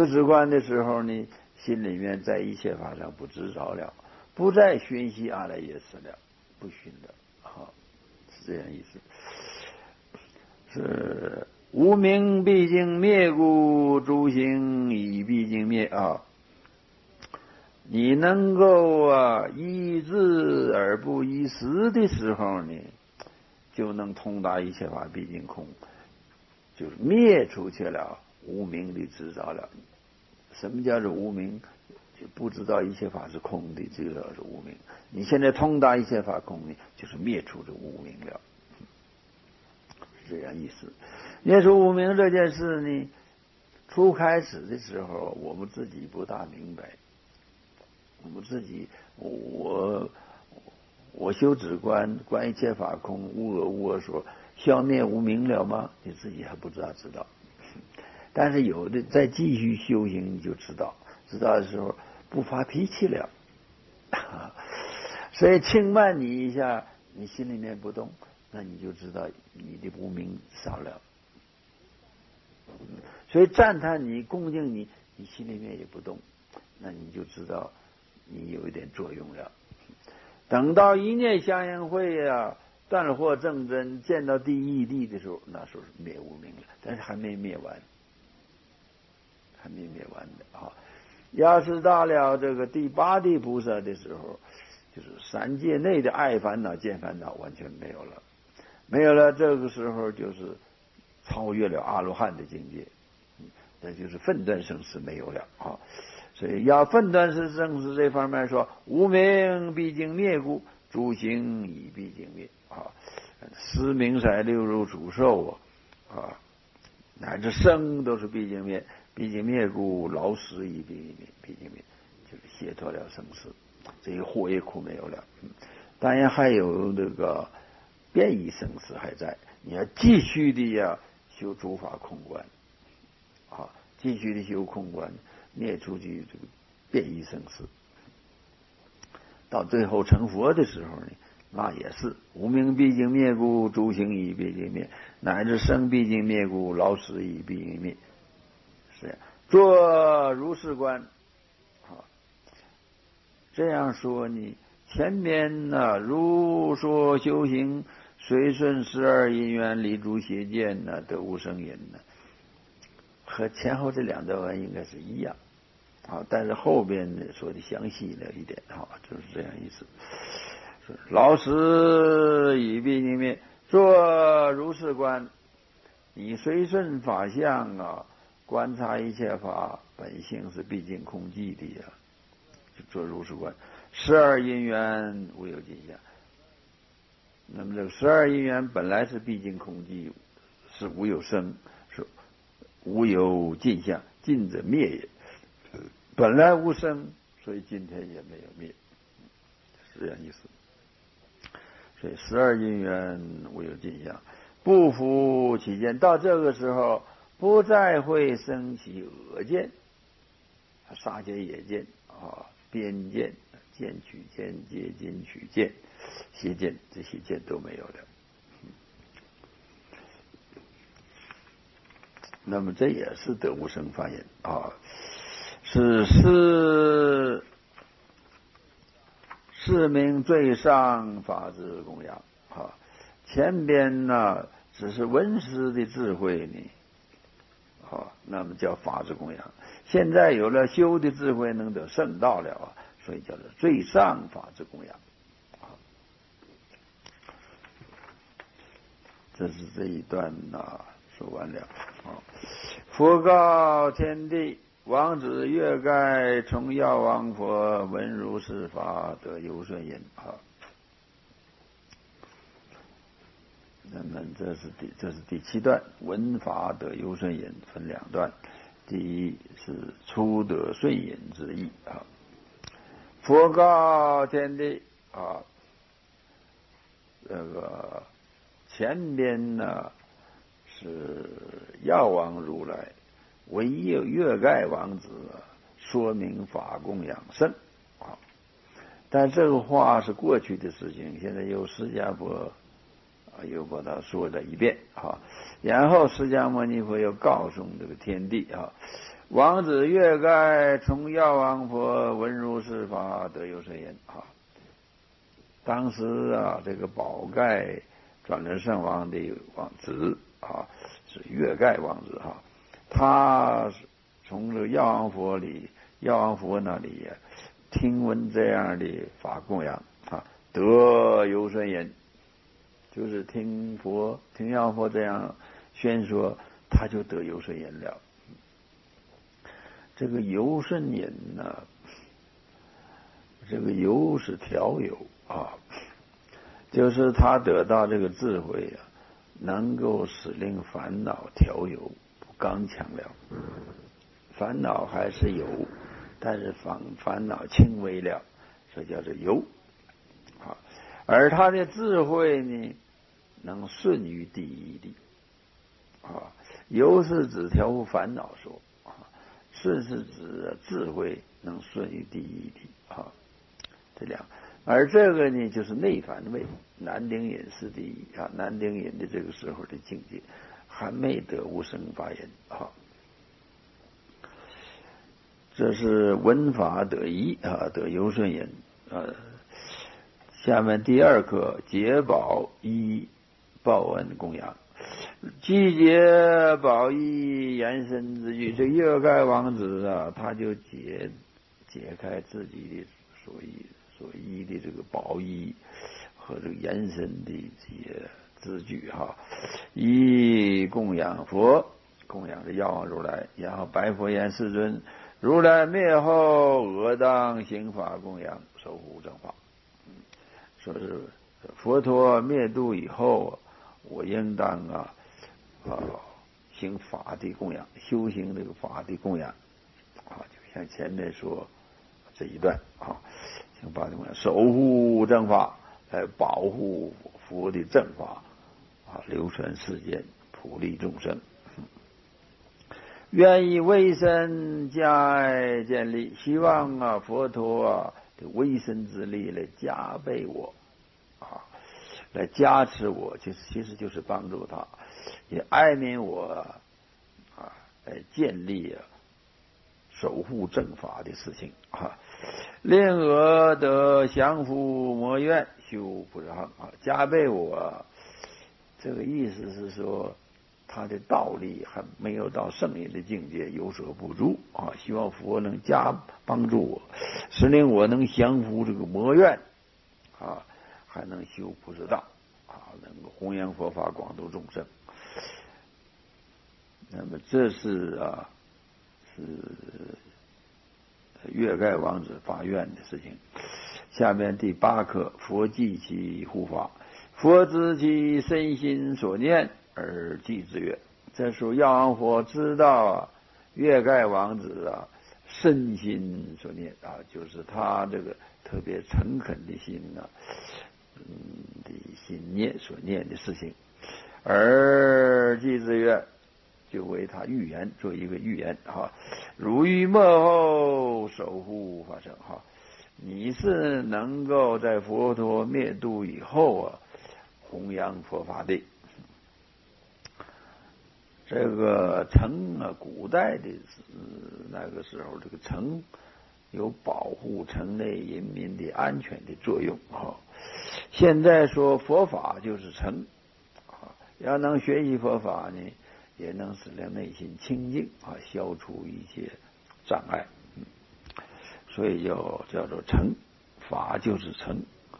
不止观的时候呢，心里面在一切法上不执着了，不再熏习阿赖耶识了，不熏了，好，是这样意思。是无明毕竟灭故，诸行已毕竟灭啊。你能够依智而不依识的时候呢，就能通达一切法毕竟空，就是灭出去了无明的执着了。什么叫做无明？就不知道一切法是空的，这个是无明。你现在通达一切法空呢，就是灭除这无明了，是这样意思。灭除无明这件事呢，初开始的时候我们自己不大明白。我们自己，我修止观，观一切法空，无我无我说，消灭无明了吗？你自己还不知道。但是有的再继续修行，你就知道的时候不发脾气了，所以轻慢你一下，你心里面不动，那你就知道你的无明少了。所以赞叹你、恭敬你，你心里面也不动，那你就知道你有一点作用了。等到一念相应会断惑正真，见到第一地的时候，那时候是灭无明了，但是还没灭完的啊。要是到了这个第八地菩萨的时候，就是三界内的爱烦恼、见烦恼完全没有了，这个时候就是超越了阿罗汉的境界，那就是分段生死没有了啊。所以要分段生死这方面说，无明毕竟灭故，诸行已毕竟灭啊。思明色六入主受啊，乃至生都是毕竟灭，毕竟灭故，劳死已毕竟灭，就是解脱了生死，这些祸业苦没有了。当然还有那个变异生死还在，你要继续的修诸法空观啊，继续的修空观。灭出去这个变异生死，到最后成佛的时候呢，那也是无明毕竟灭故，诸行已毕竟灭，乃至生毕竟灭故，劳死已毕竟灭，是这样。做如是观，啊，这样说呢，前面如说修行，随顺12因缘，离诸邪见得无生因和前后这两段文应该是一样。好，但是后边呢说的详细了一点，好，就是这样意思。劳死已毕竟灭，做如是观，你随顺法相观察一切法本性是毕竟空寂的就做如是观。12因缘无有尽相，那么这个12因缘本来是毕竟空寂，是无有生，是无有尽相，尽者灭也。本来无生，所以今天也没有灭，是这样意思。所以12因缘无有尽相，不服其见。到这个时候，不再会生起恶见、杀劫野见边见、见取见、结金取见、邪见，这些见都没有了。那么这也是得无生法眼是名最上法之供养前边只是文思的智慧呢那么叫法之供养。现在有了修的智慧，能得圣道了所以叫做最上法之供养这是这一段说完了佛告天地，王子月盖从药王佛闻如是法得优顺因那么这是第7段，闻法得优顺因分2段。第一是初得顺因之意佛告天地这个前边是药王如来为月盖王子说明法供养圣但这个话是过去的事情，现在由释迦佛又把它说了一遍然后释迦牟尼佛又告诉这个天地王子越盖从药王佛闻如是法，得有甚言啊。当时啊，这个宝盖转轮圣王的王子啊，是越盖王子哈，他从这个药王佛那里听闻这样的法供养啊，得有甚言，就是听药王佛这样宣说，他就得有甚言了。这个有甚言呢，这个有是调有啊，就是他得到这个智慧啊，能够使令烦恼调有，不刚强了。烦恼还是有，但是烦恼轻微了，这叫做有啊。而他的智慧呢，能顺于第一力啊。有是指调伏烦恼说啊，顺是指智慧能顺于第一力啊。这两，而这个呢，就是内凡位，南顶隐是第一啊。南顶隐的这个时候的境界，还没得无生法言啊。这是闻法得一啊，得有甚言啊。下面第二课，解宝一报恩供养，季节宝一延伸之句。这越盖王子啊，他就解开自己的所依的这个宝衣和这个延伸的这些字句哈。一供养佛，供养着药王如来，然后白佛言：世尊，如来灭后，我当行法供养，守护正法。说是佛陀灭度以后，我应当行法的供养，修行这个法的供养啊，就像前面说这一段啊，行法的供养，守护正法，来保护佛的正法啊，流传世间，普利众生。愿以威身加爱建立，希望佛陀的威身之力来加倍我啊，来加持我，其实就是帮助他，也爱悯我啊，来建立守护正法的事情啊，令我得降伏魔怨，修不让啊，加倍我。这个意思是说，他的道力还没有到圣人的境界，有所不足啊！希望佛能帮助我，使令我能降服这个魔怨啊，还能修菩萨道啊，能够弘扬佛法，广度众生。那么这是越盖王子发愿的事情。下面第八课，佛记其护法。佛知其身心所念而记之曰，这时候药王佛知道越盖王子身心所念啊，就是他这个特别诚恳的心的心念所念的事情，而记之曰，就为他预言，做一个预言哈。如于末后守护法身哈，你是能够在佛陀灭度以后弘扬佛法的。这个城古代的那个时候，这个城有保护城内人民的安全的作用啊。现在说佛法就是城啊，要能学习佛法呢，也能使人内心清净啊，消除一些障碍。所以叫做城，法就是城。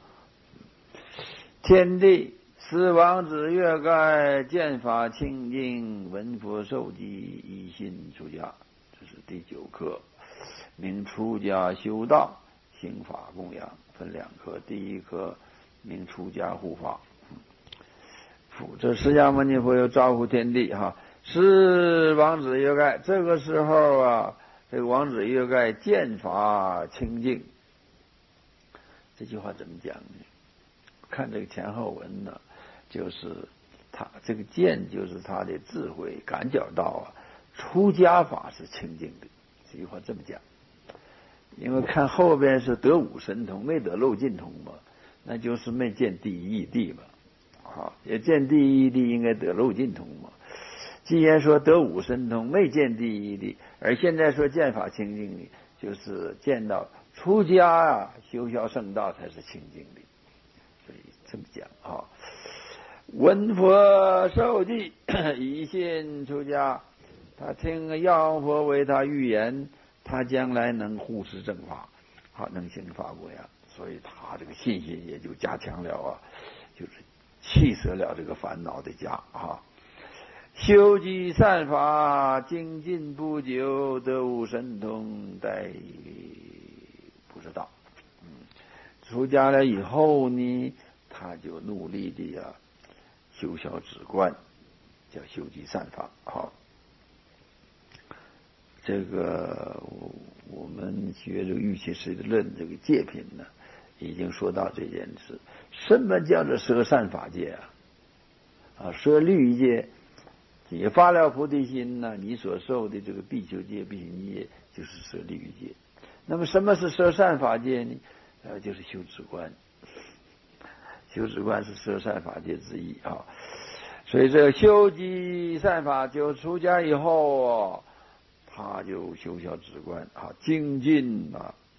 天地使王子越盖见法清净，闻佛受记，一心出家。这是第9课，名出家修道，行法供养，分2课。第1课名出家护法。这释迦牟尼佛又招呼天地哈，是王子越盖。这个时候这个王子越盖见法清净。这句话怎么讲呢？看这个前后文呢，就是他这个见就是他的智慧感觉到出家法是清净的。这句话这么讲，因为看后边是得五神通，没得漏尽通嘛，那就是没见第一义谛嘛。也见第一义谛应该得漏尽通嘛。 既然说得五神通没见第一的，而现在说见法清净的，就是见到出家啊修小圣道才是清净的，所以这么讲啊。闻佛受记，以信出家。他听药王佛为他预言，他将来能护持正法，好能行法果呀。所以他这个信心也就加强了啊，就是弃舍了这个烦恼的家啊。修集善法，精进不久，得无神通，待不知道。出家了以后呢，他就努力的修小止观，叫修集善法。好，这个我们学这个玉器师的论这个戒品呢，已经说到这件事。什么叫做舍善法戒啊？舍律戒，也发了菩提心呢，你所受的这个比丘戒、比丘尼戒，就是舍律戒。那么什么是舍善法戒呢？就是修止观。修止观是舍善法戒之一啊。所以这个修集善法，就出家以后他就修小止观啊，精进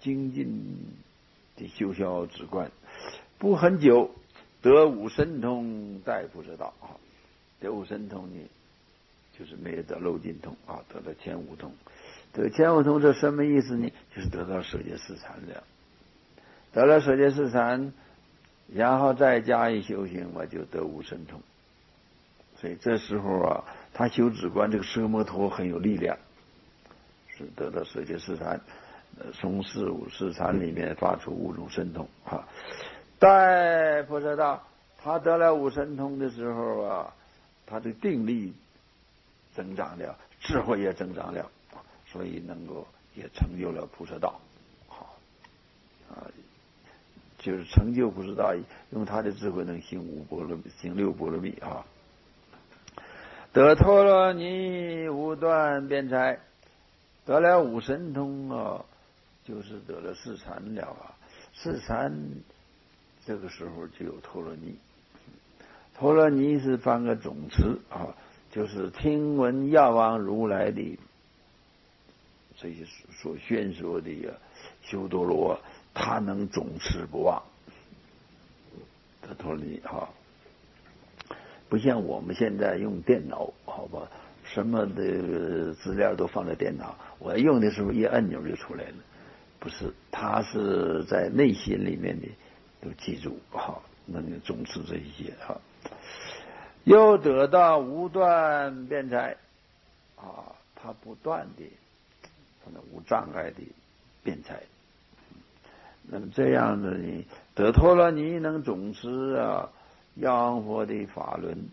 的修小止观，不很久得五神通，待不知道啊。得五神通呢，就是没有得漏尽通啊，得了前五通。得前五通这什么意思呢？就是得到舍戒四禅了。得了舍戒四禅，然后再加以修行，我就得无神通。所以这时候他修止观，这个奢摩陀很有力量，是得到舍戒四禅，从四五四禅里面发出五种神通啊。待不知道他得了五神通的时候他的定力增长了，智慧也增长了，所以能够也成就了菩萨道。就是成就菩萨道，用他的智慧能行五波罗蜜，行六波罗蜜啊。得陀罗尼无断辩才，得了五神通就是得了四禅了四禅这个时候就有陀罗尼。陀罗尼是翻个总词就是听闻药王如来的这些所宣说的修多罗，他能总持不忘。得陀罗尼不像我们现在用电脑，好吧，什么的资料都放在电脑，我用的时候一按钮就出来了。不是，他是在内心里面的都记住能总持这一些又得到无断辩才他不断的无障碍的辩才。那么这样的呢，得陀罗尼能总持药王佛的法轮，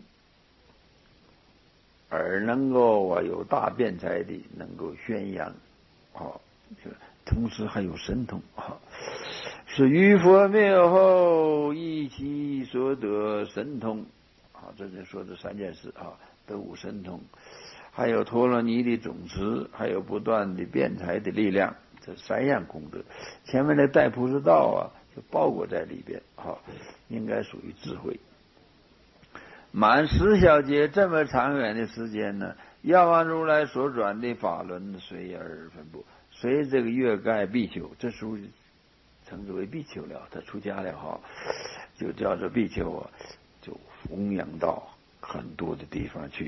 而能够有大辩才的能够宣扬同时还有神通是于佛灭后一其所得神通这就说这三件事得五神通，还有陀罗尼的总持，还有不断的辩才的力量，这三样功德。前面的带菩萨道就包裹在里边应该属于智慧。满10小节这么长远的时间呢，药王如来所转的法轮随而分布，随这个月盖比丘，这时候称之为比丘了，他出家了就叫做比丘就弘扬到很多的地方去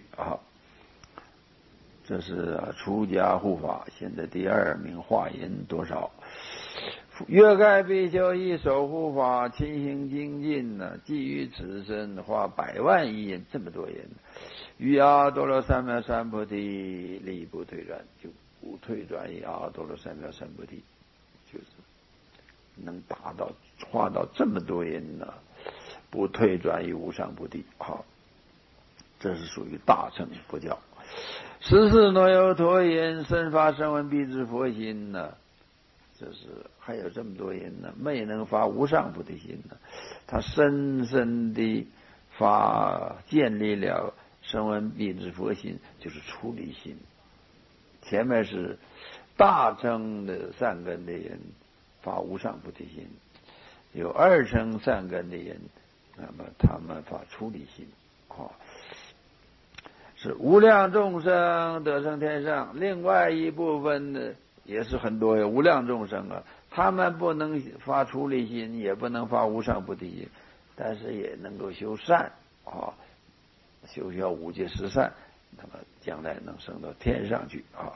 这是出家护法，现在第2名化银多少？月盖比丘以守护法，勤行精进基于此身花100万亿银，这么多人，于阿多罗三藐三菩提力不退转，就不退转于阿多罗三藐三菩提，就是能达到化到这么多人不退转于无上菩提这是属于大乘佛教。时世若有陀言，身发声闻辟支佛心这是还有这么多人没能发无上菩提心他深深地建立了声闻辟支佛心，就是出离心。前面是大乘的善根的人发无上菩提心，有2乘善根的人，那么他们发出离心是是无量众生得生天上，另外一部分呢也是很多无量众生啊，他们不能发出离心，也不能发无上菩提心，但是也能够修善啊，修学五戒十善，那么将来能升到天上去啊。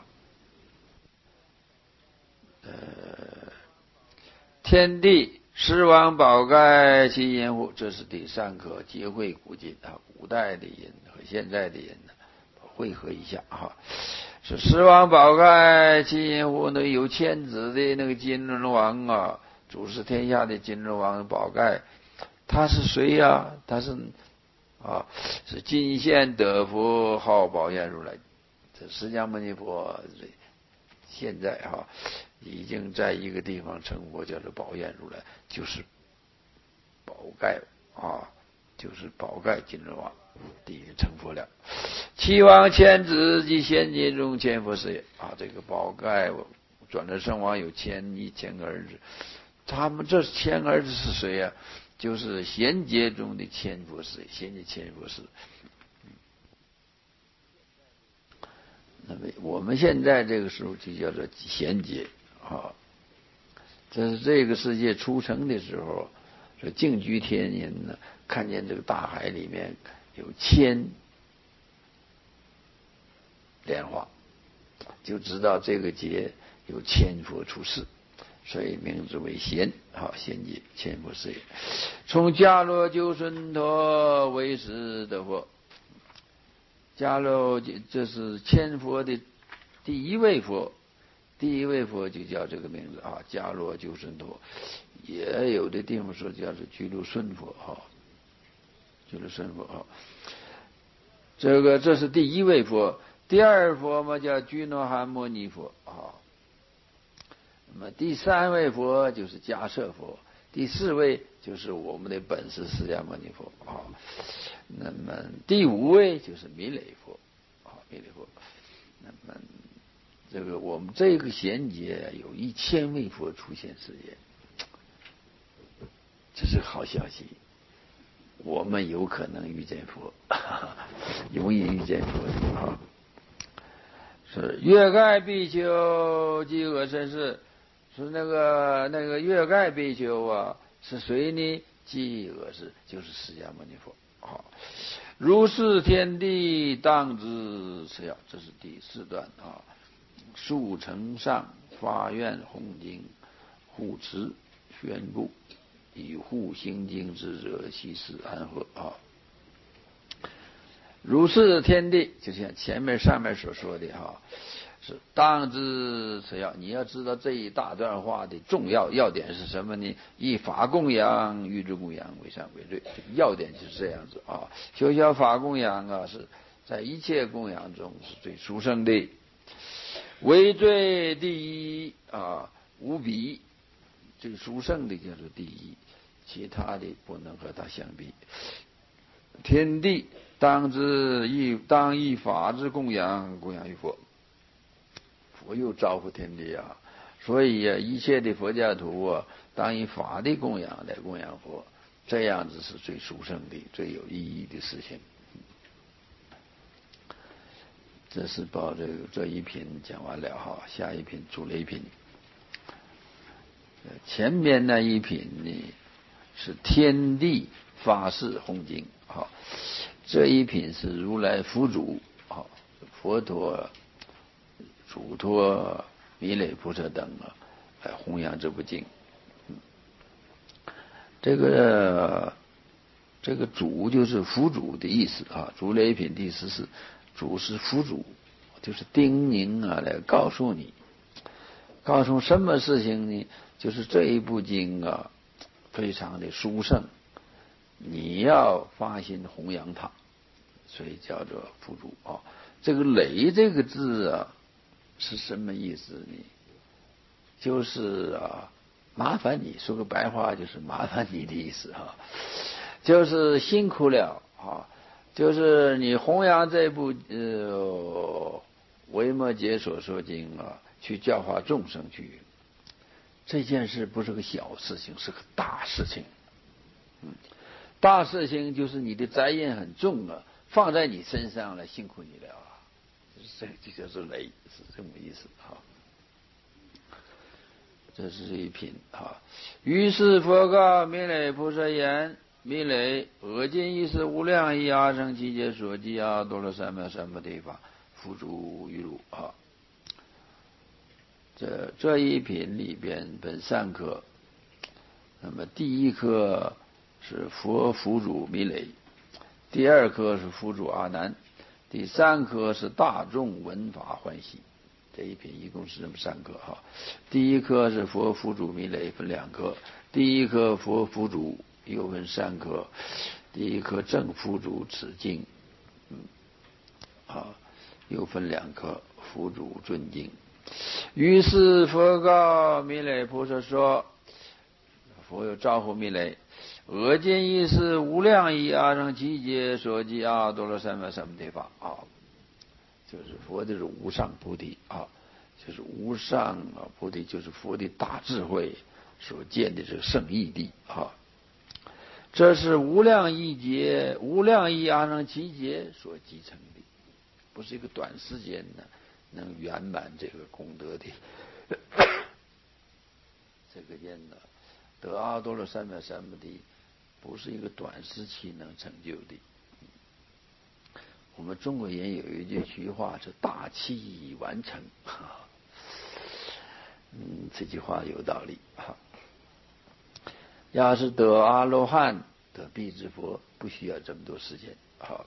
天地狮王宝盖其音乎？这是第三课，结会古今啊，古代的音和现在的音呢汇合一下哈。是狮王宝盖其音乎？那有千子的那个金轮王啊，主持天下的金轮王宝盖，他是谁呀？他是是金现得佛，号宝焰如来。这释迦牟尼佛现在已经在一个地方成佛，叫做宝焰如来，就是宝盖就是宝盖金轮王第一成佛了。七王千子及现今中千佛是也这个宝盖转轮圣王有1000个儿子，他们这1000儿子是谁呀？就是贤劫中的千佛士，贤劫千佛士。那么我们现在这个时候就叫做贤劫这是这个世界出生的时候，这净居天人呢，看见这个大海里面有1000莲花，就知道这个劫有千佛出世，所以名字为贤贤劫千佛是也。从迦罗鸠孙陀为师得佛，迦罗这是千佛的第一位佛，第一位佛就叫这个名字迦罗鸠孙陀，也有的地方说叫做居卢顺佛居卢顺佛这是第一位佛。第二佛嘛叫居罗汉摩尼佛那么第三位佛就是迦摄佛，第四位就是我们的本师释迦牟尼佛那么第5位就是弥勒佛弥勒佛。那么这个我们这个贤劫有1000位佛出现世界，这是好消息，我们有可能遇见佛，容易遇见佛是月盖比丘及阿僧祇，是那个月盖比丘是谁呢？即阿僧，就是释迦牟尼佛如是天地当知是要，这是第4段树城上发愿弘经，护持宣布，以护行经之者，悉是安和如是天地，就像前面上面所说的是当知此要，你要知道这一大段话的重要点是什么呢？以法供养，欲诸供养为善为最，要点就是这样子修学法供养是在一切供养中是最殊胜的，为最第一无比，最殊胜的叫做第一，其他的不能和它相比。天地当以法之供养于佛，佛又招呼天地所以一切的佛教徒当以法的供养来供养佛，这样子是最殊胜的、最有意义的事情。这是把这一品讲完了下一品主类品。前面那一品呢是天地发誓弘经这一品是如来佛祖佛陀嘱托弥勒菩萨等来弘扬这部经。这个主就是佛祖的意思主类品第14，主是佛祖，就是叮咛来告诉你，告诉什么事情呢？就是这一部经非常的殊胜，你要发心弘扬它，所以叫做佛祖这个累这个字是什么意思呢？就是麻烦你，说个白话就是麻烦你的意思就是辛苦了就是你弘扬这部维摩诘所说经去教化众生去，这件事不是个小事情，是个大事情大事情就是你的灾业很重放在你身上了，辛苦你了啊！这就是累，是这么意思啊。这是一品啊。于是佛告弥勒菩萨言：弥勒，我今亦是无量亿阿僧祇劫所记阿多罗三藐三菩提法，付诸于汝啊。这一品里边分3科，那么第一科是佛付诸弥勒，第2科是付诸阿难，第3科是大众闻法欢喜。这一品一共是这么3科哈。第一科是佛付诸弥勒，分2科，第一科佛付诸又分3科，第一科正付诸此经，又分2科，付诸尊经。于是佛告弥勒菩萨说，佛又招呼弥勒：我今亦是无量亿阿僧祇劫所记阿多罗三藐三菩提法啊。就是佛的是无上菩提啊，就是无上菩提，就是佛的大智慧所见的这个圣义地啊。这是无量亿阿僧祇劫所集成的，不是一个短时间呢能圆满这个功德的。这个念呢，得阿多罗三藐三菩提，不是一个短时期能成就的。我们中国人有一句话是大器晚成，这句话有道理哈。要是得阿罗汉得辟支佛，不需要这么多时间啊。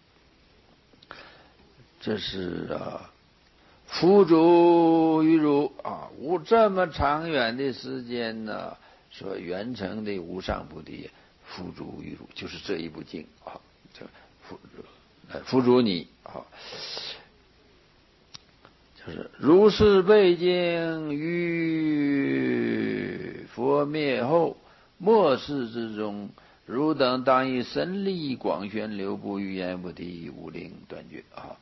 这是付诸于汝啊，无这么长远的时间呢，所圆成的无上菩提，付诸于汝，就是这一部经啊，这付诸你啊，就是如是背经于佛灭后末世之中，汝等当以神力广宣流布于言菩提，无令断绝啊。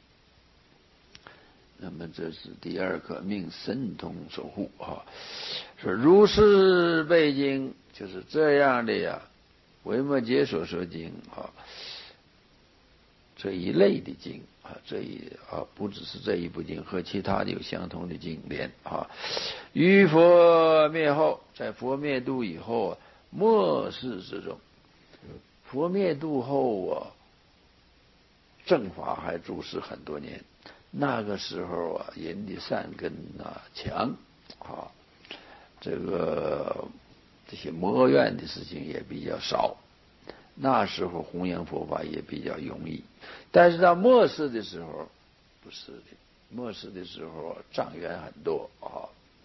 那么这是第2课，命神通守护啊。说如是背经，就是这样的呀，维摩诘所说经啊。这一类的经啊，不只是这一部经，和其他的有相同的经典啊。于佛灭后，在佛灭度以后，末世之中，佛灭度后啊，正法还住世很多年。那个时候啊，人的善根强啊，这些魔怨的事情也比较少。那时候弘扬佛法也比较容易，但是到末世的时候不是的，末世的时候障缘很多啊。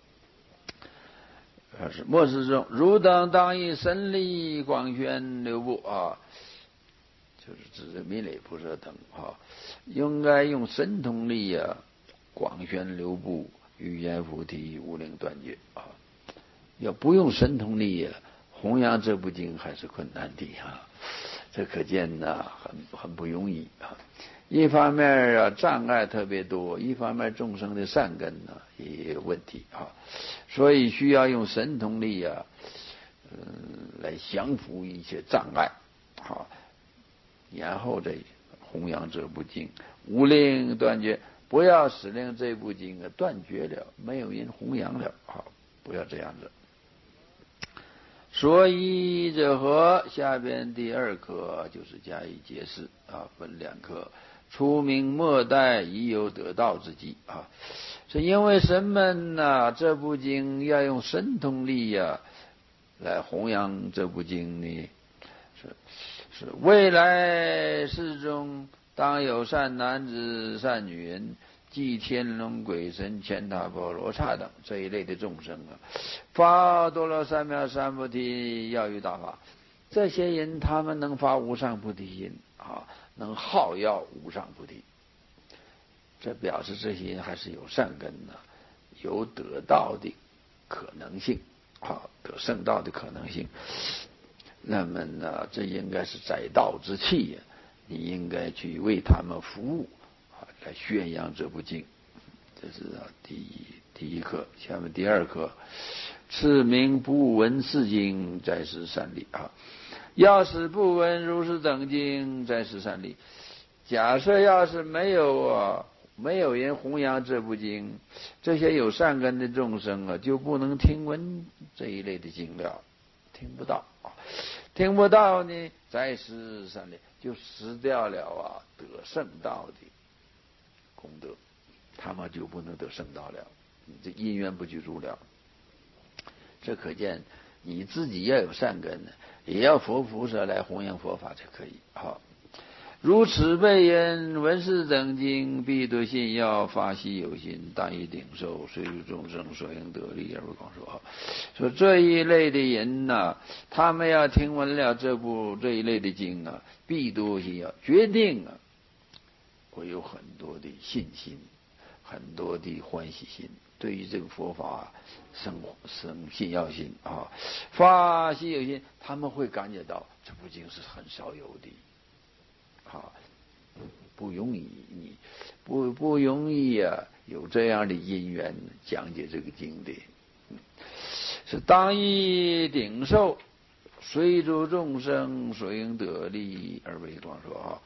是末世中，汝等当以神力广宣流布啊，就是指着弥勒菩萨等啊，应该用神通力广宣流布于言菩提，无令断绝啊。要不用神通力弘扬这部经还是困难的啊。这可见很不容易啊。一方面障碍特别多，一方面众生的善根也有问题啊，所以需要用神通力来降服一些障碍啊，然后再弘扬这部经，无令断绝，不要使令这部经断绝了，没有人弘扬了啊，不要这样子。所以者何？下边第2课就是加以解释啊，分2课。初明末代已有得道之机啊，是因为什么呢？这部经要用神通力来弘扬这部经呢？是未来世中当有善男子、善女人，即天龙鬼神、乾闥婆罗刹等这一类的众生发多罗三藐三菩提要欲大法，这些人他们能发无上菩提心啊，能号要无上菩提，这表示这些人还是有善根的，有得道的可能性啊，得圣道的可能性。那么呢，这应该是载道之器你应该去为他们服务来宣扬这部经。这是第一课。下面第2课，次名不闻是经，在是善利啊。 要是不闻如是等经，在十三里。假设要是没有人弘扬这部经，这些有善根的众生啊，就不能听闻这一类的经了，听不到啊，听不到呢，在十三里就失掉了啊得圣道的功德，他们就不能得圣道了，这因缘不具足了。这可见你自己要有善根呢，也要佛菩萨来弘扬佛法才可以。好，如此辈言，闻是等经，必得信要，发希有心，当以顶受，随诸众生所应得利而为广说。说这一类的人呢，他们要听闻了这一类的经啊，必得信要，决定啊会有很多的信心，很多的欢喜心，对于这个佛法生信要心啊，发希有心，他们会感觉到这部经是很少有的。啊，不容易，不容易啊！有这样的因缘讲解这个经的，是当以顶受，随诸众生所应得利而为广说啊。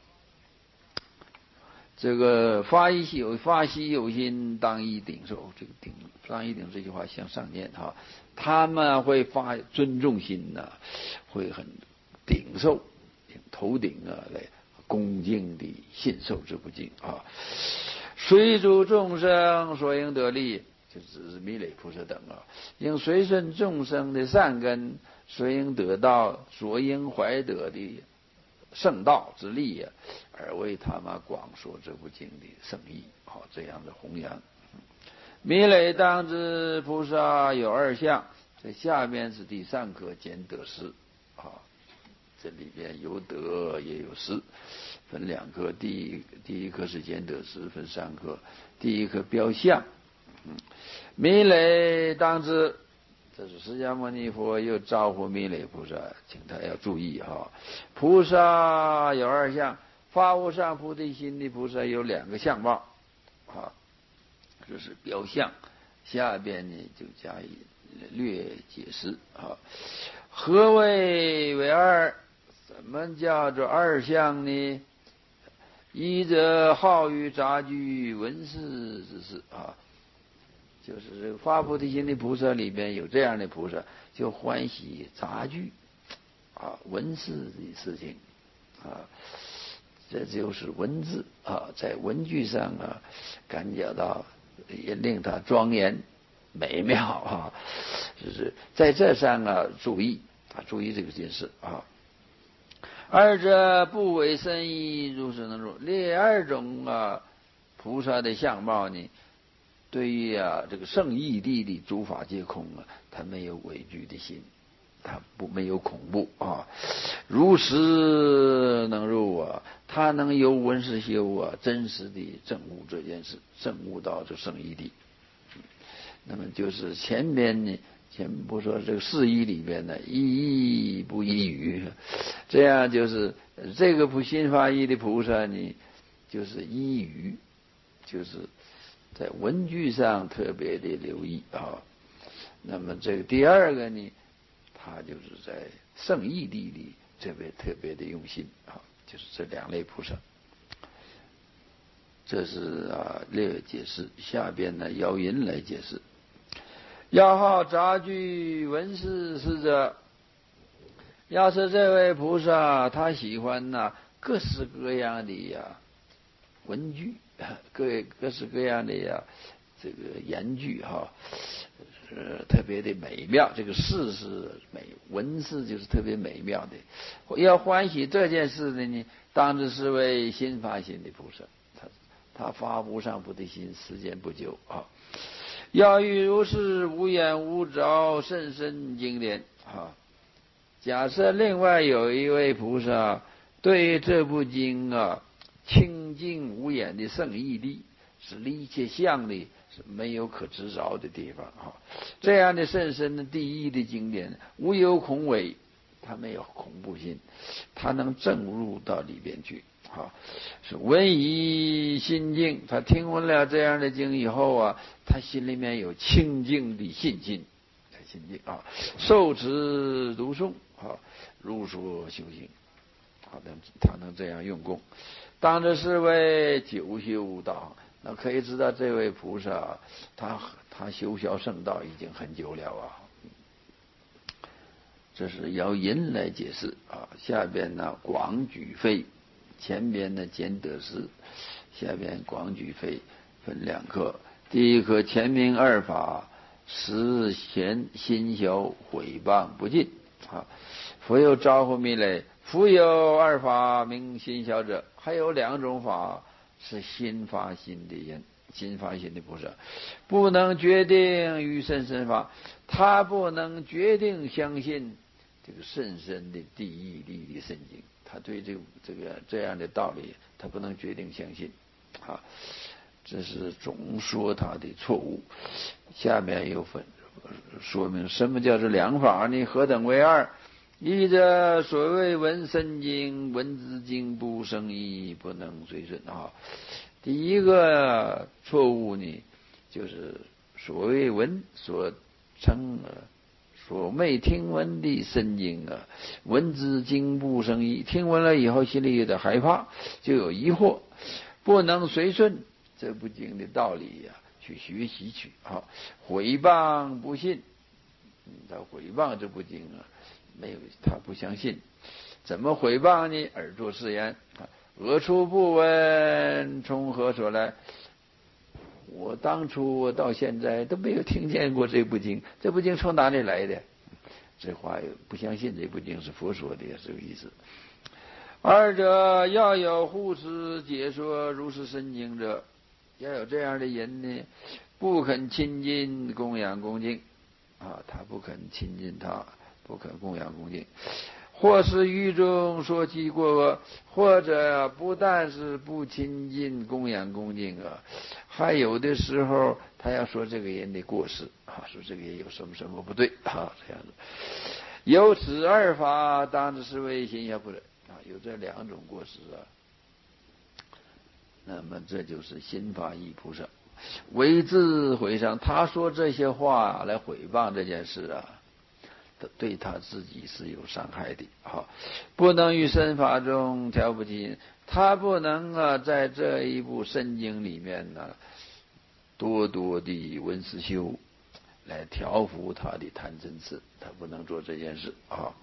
这个发希有心，当以顶受。这个当以顶这句话向上念哈，他们会发尊重心呐，会很顶受，头顶啊来。恭敬地信受这部经啊，随诸众生所应得利，就只是弥勒菩萨等啊，应随顺众生的善根，所应得到所应怀得的圣道之利啊，而为他们广说这部经的圣义，好这样的弘扬。弥勒当知菩萨有二相，这下面是第三颗见得识啊。这里边有得也有失，分两颗，第一颗是见得识，分三颗，第一颗标相。弥勒当知，这是释迦牟尼佛又招呼弥勒菩萨，请他要注意哈。菩萨有二相，发无上菩提心的菩萨有两个相貌啊，这是标相。下边呢就加以略解释啊。何谓为二？什么叫做二相呢？一则好于杂居闻思之事啊，就是这个发菩提心的菩萨里边有这样的菩萨，就欢喜杂居啊闻思的事情啊，这就是文字啊，在文句上啊感觉到也令他庄严美妙啊，就是在这上啊注意这个件事啊。二者不为深意，如是能入。第二种啊，菩萨的相貌呢，对于啊这个圣义谛的诸法皆空啊，他没有畏惧的心，他没有恐怖啊，如实能入啊，他能由闻思修啊，真实的证悟这件事，证悟到这圣义谛。那么就是前边呢。前不说这个四义里边呢，一义不异于，这样就是这个心发意的菩萨呢，就是依于，就是在文句上特别的留意啊。那么这个第二个呢，他就是在圣义谛里特别的用心啊，就是这两类菩萨。这是啊略解释，下边呢要引来解释。要好杂居闻思是者，要是这位菩萨他喜欢各式各样的文具，各式各样的这个言句哈，特别的美妙。这个事是美，文字就是特别美妙的。要欢喜这件事的呢，当知是为新发心的菩萨，他发无上菩提心，时间不久啊。要欲如是无眼无着甚深经典啊。假设另外有一位菩萨对这部经啊清净无眼的圣义谛是离一切相的，是没有可执着的地方啊。这样的甚深的第一的经典，无有恐伪，他没有恐怖心，他能证入到里边去。好，是闻以心净，他听闻了这样的经以后啊，他心里面有清净的信心， 心境啊。受持读诵啊，如说修行，他能这样用功。当这是为九修道，那可以知道这位菩萨他修学圣道已经很久了啊。这是由因来解释啊。下边呢广举非，前边呢兼得失，下边广举非分两课。第一课前明二法，实贤心小，毁谤不尽啊。复有招呼弥勒，复有二法明心小者，还有两种法是心发心的人，心发心的菩萨，不能决定于甚深法，他不能决定相信这个甚深的第一力的圣经，他对这样的道理，他不能决定相信啊。这是总说他的错误。下面又分说明什么叫做两法呢？何等为二？一者所谓闻深经，闻之经不生义，不能随顺啊。第一个错误呢，就是所谓闻所称所谓听闻的深经啊，闻之经不生义，听闻了以后心里有点害怕，就有疑惑，不能随顺这部经的道理呀，去学习去啊，毁谤不信，他毁谤这部经啊，没有他不相信，怎么毁谤呢？耳作是言，何处不闻？从何所来？我当初我到现在都没有听见过这部经，这部经从哪里来的？这话不相信这部经是佛说的，这个意思。二者要有护持解说如是深经者，要有这样的人呢，不肯亲近供养恭敬啊，他不肯亲近他，不肯供养恭敬，或是狱中说其过恶，或者不但是不亲近供养恭敬啊，还有的时候他要说这个人的过失啊，说这个人有什么什么不对啊，这样子。有此二法，当知是为心下不忍啊，有这两种过失啊，那么这就是心法义菩萨。为自毁伤，他说这些话来毁谤这件事啊，对他自己是有伤害的啊，不能于身法中调不尽，他不能啊在这一部圣经里面呢，多多的闻思修来调伏他的贪嗔痴，他不能做这件事啊。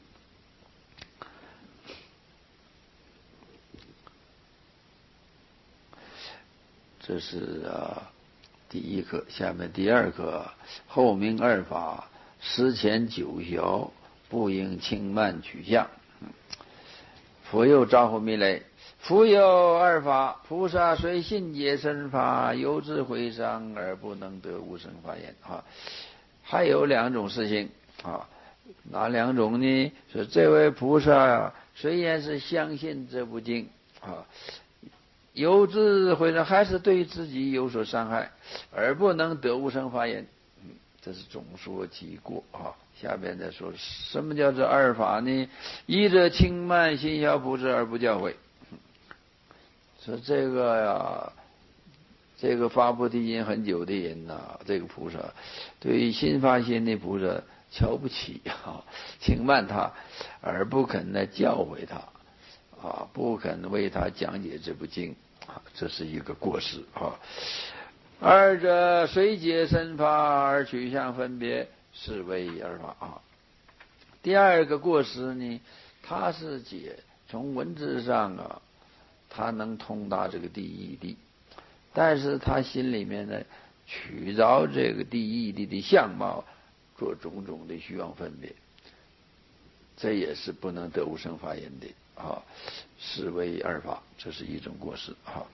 这是第一课。下面第二课，后明二法，实前九霄，不应轻慢取向。佛又招呼弥勒，复有二法，菩萨虽信解身法，有智慧上而不能得无生法言啊。还有两种事情啊，哪两种呢？说这位菩萨虽然是相信这部经啊，有智慧上还是对自己有所伤害，而不能得无生法言。这是总说其过啊。下边再说什么叫做二法呢？一者轻慢心小不知而不教诲。说这个呀，这个发菩提心很久的人呐，这个菩萨对于新发心的菩萨瞧不起啊，轻慢他，而不肯来教诲他啊，不肯为他讲解这部经啊，这是一个过失啊。二者虽解身法而取向分别，是为二法啊。第二个过失呢，他是解从文字上啊，他能通达这个第一义，但是他心里面呢，取着这个第一义的相貌，做种种的虚妄分别，这也是不能得无生法言的啊，是为二法，这是一种过失啊。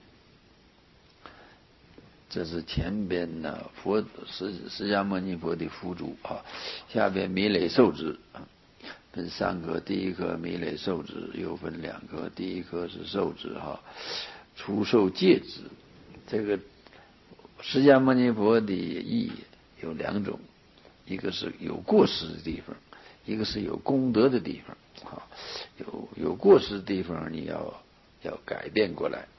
这是前边呢释迦牟尼佛的辅助啊，下边弥勒受持啊，分三科，第一科弥勒受持，又分两科，第一科是受持哈，出受戒持。这个释迦牟尼佛的义有两种，一个是有过失的地方，一个是有功德的地方啊。有过失的地方，你要改变过来。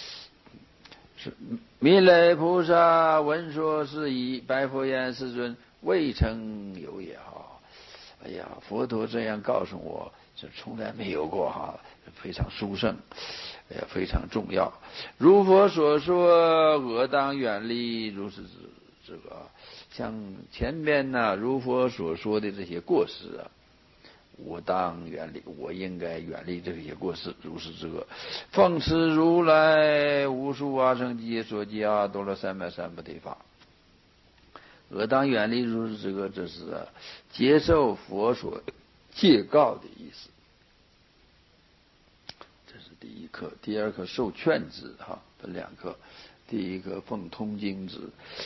是弥勒菩萨闻说是以，白佛言：世尊， 未曾有也哈。哎呀，佛陀这样告诉我，这从来没有过哈，非常殊胜，非常重要。如佛所说，我当远离，如是这个像前面呢，如佛所说的这些过失啊，我当远离，我应该远离这些过失，如是这个。奉持如来无数阿僧祇所记阿多罗三藐三菩提法。我当远离如是这个，这是接受佛所戒告的意思。这是第一课。第二课受劝之哈，分两课。第一课奉通经之。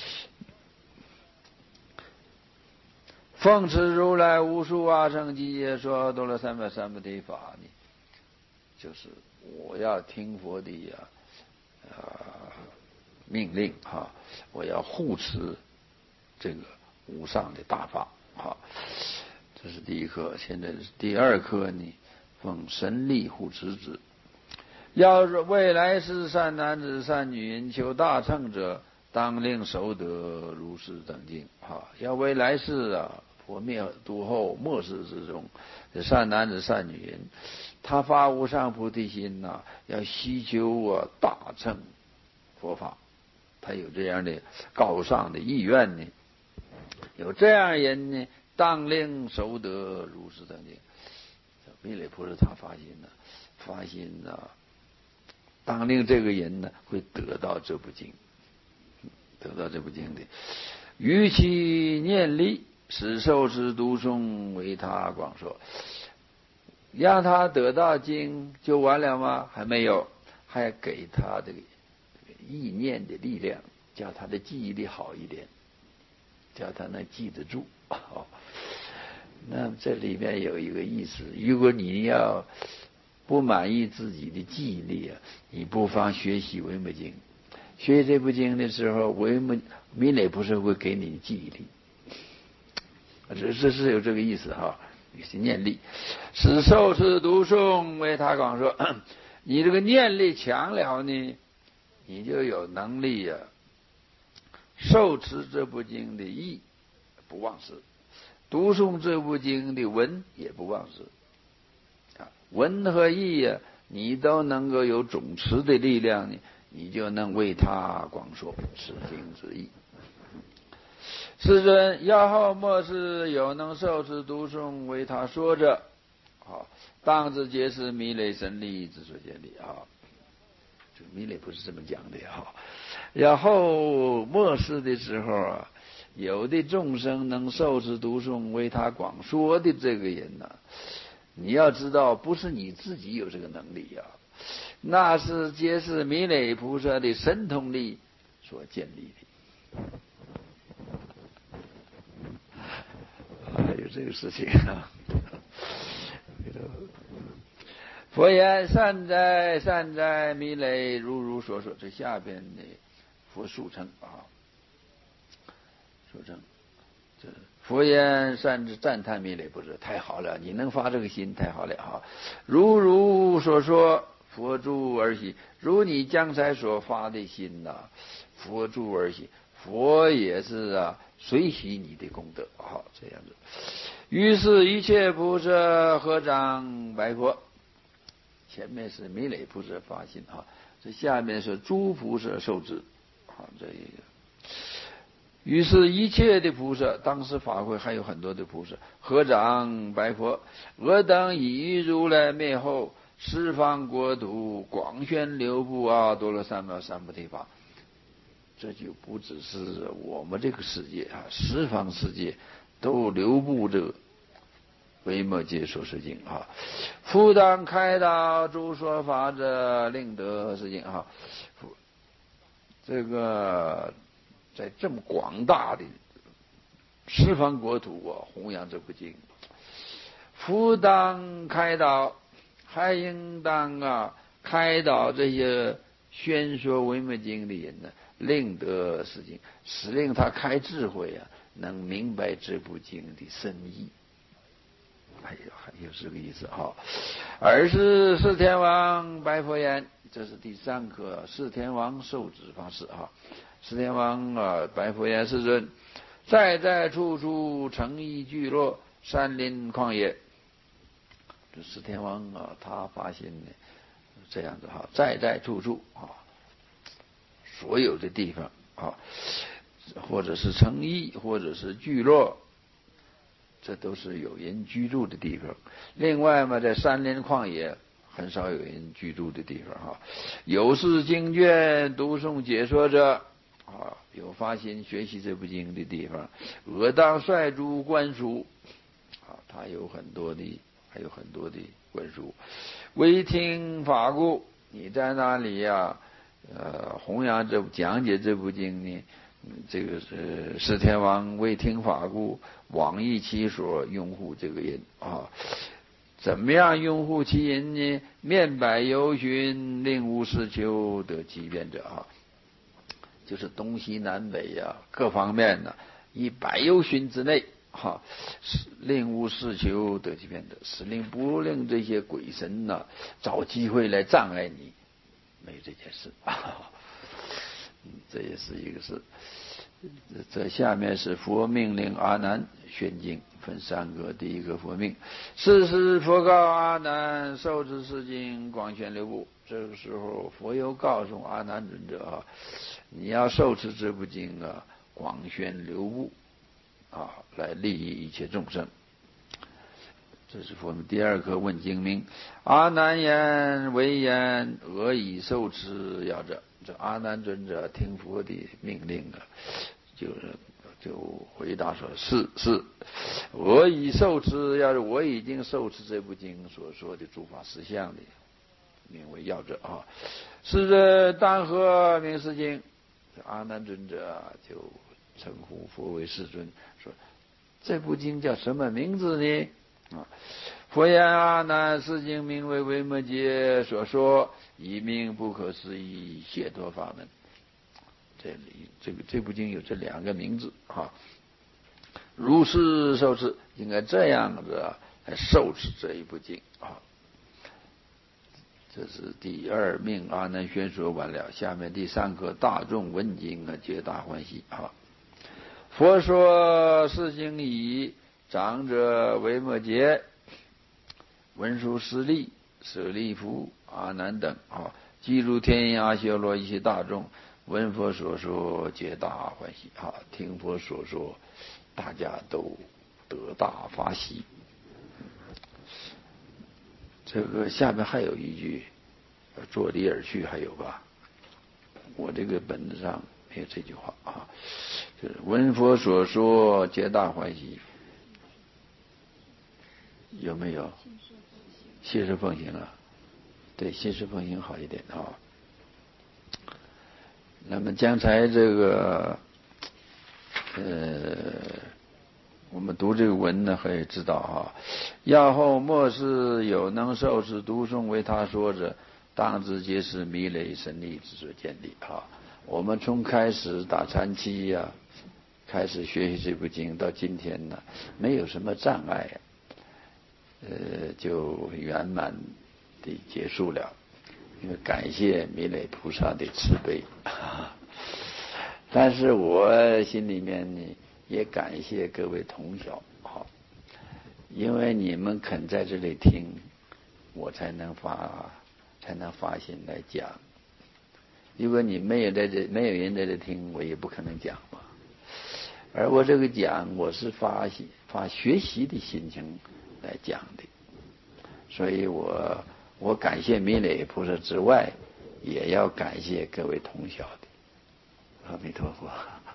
奉持如来无数阿僧祇耶说阿多罗三藐三菩提法呢，就是我要听佛的命令哈，我要护持这个无上的大法哈。这是第一课。现在是第二课呢，奉神力护持之。要未来世善男子善女人求大乘者，当令熟得如是等经哈。要未来世啊，佛灭度后末世之中，善男子善女人，他发无上菩提心呐，要希求大乘佛法，他有这样的高尚的意愿呢。有这样人呢，当令熟得如是等经。弥勒菩萨他发心呢，当令这个人呢会得到这部经，得到这部经的。于其念力，使受持读诵为他广说。让他得到经就完了吗？还没有，还给他这个意念的力量，叫他的记忆力好一点，叫他能记得住。那这里面有一个意思，如果你要不满意自己的记忆力啊，你不妨学习维摩经。学这部经的时候，弥勒菩萨会给你记忆力，这是有这个意思哈。你是念力，使受持读诵为他广说。你这个念力强了呢，你就有能力啊，受持这部经的义不忘失，读诵这部经的文也不忘失。文和义啊，你都能够有总持的力量呢，你就能为他广说此经之义。世尊，要后末世有能受持读诵为他说者，好，当知皆是弥勒神力之所建立啊。这弥勒不是这么讲的哈。然后末世的时候啊，有的众生能受持读诵为他广说的这个人呢，你要知道，不是你自己有这个能力啊，那是皆是弥勒菩萨的神通力所建立的。有这个事情啊。佛言：善哉善哉，弥勒如所说。这下边的佛速称啊，速称。这佛言善之，赞叹弥勒菩萨，太好了，你能发这个心，太好了啊！如所说，佛助而喜。如你刚才所发的心呐，佛助而喜，佛也是随喜你的功德。好，这样子。于是，一切菩萨合掌白佛。前面是弥勒菩萨发心啊，这下面是诸菩萨受持。好，这一个。于是，一切的菩萨，当时法会还有很多的菩萨，合掌白佛：我等已于如来灭后，十方国土广宣流布阿多罗三藐三菩提法。这就不只是我们这个世界啊，十方世界都流布这个维摩诘说是经啊。复当开导诸说法者，令得是经啊。这个在这么广大的十方国土弘扬这部经，复当开导，还应当开导这些宣说维摩经的人呢，令得是经，使令他开智慧能明白这部经的深意。还有这个意思哈。尔时释天王白佛言，这是第三课，释天王受持方式哈。释天王白佛言：世尊， 在在处处诚意聚落，山林旷野。这释天王啊，他发现呢这样子哈，在在处处啊，所有的地方啊，或者是城邑，或者是聚落，这都是有人居住的地方。另外嘛，在山林旷野很少有人居住的地方哈。有事经卷读诵解说者啊，有发心学习这部经的地方，我当率诸观书啊，他有很多的，还有很多的观书。唯听法故，你在那里呀？弘扬这部讲解这部经呢，这个是释天王为听法故，往诣其所，拥护这个人啊。怎么样拥护其人呢？面百由旬，令无事求，得其变者啊。就是东西南北呀，各方面呢，以百由旬之内哈，令无事求，得其变者，使令不令这些鬼神呢找机会来障碍你。没有这件事啊，这也是一个事。这下面是佛命令阿难宣经，分三个。第一个佛命，是时佛告阿难，受持是经，广宣流布。这个时候佛又告诉阿难尊者啊，你要受持这部经啊，广宣流布啊，来利益一切众生。这是佛们第二个问经名。阿难言：唯言俄以受持要者。这阿难尊者听佛的命令啊，就回答说：是，我已受持，要是我已经受持这部经所说的诸法实相的，名为要者啊。是这当何名是经？阿难尊者就称呼佛为世尊，说这部经叫什么名字呢？佛言：阿难，是经名为维摩诘所说，以名不可思议解脱法门。这部经有这两个名字啊。如是受持，应该这样子来受持这一部经啊。这是第二命阿难宣说完了，下面第三个大众闻经啊，皆大欢喜啊。佛说是经已，长者维摩诘、文殊师利、舍利弗、阿难等啊，记入天音阿修罗一切大众，闻佛所说，皆大欢喜啊！听佛所说，大家都得大发喜。这个下面还有一句，坐离而去，还有吧？我这个本子上没有这句话啊，就是闻佛所说，皆大欢喜。有没有？信是奉行啊，对，信是奉行好一点啊。那么刚才这个，我们读这个文呢，可以知道啊，要后末世有能受持读诵为他说者，当知皆是弥勒神力之所建立啊。我们从开始打禅期呀，开始学习这部经到今天呢，没有什么障碍啊。就圆满地结束了，因为感谢弥勒菩萨的慈悲。但是我心里面呢，也感谢各位同学，因为你们肯在这里听，我才能发心来讲。如果你没有人在这听，我也不可能讲嘛。而我这个讲，我是发学习的心情来讲的，所以我感谢弥勒菩萨之外，也要感谢各位同学的。阿弥陀佛。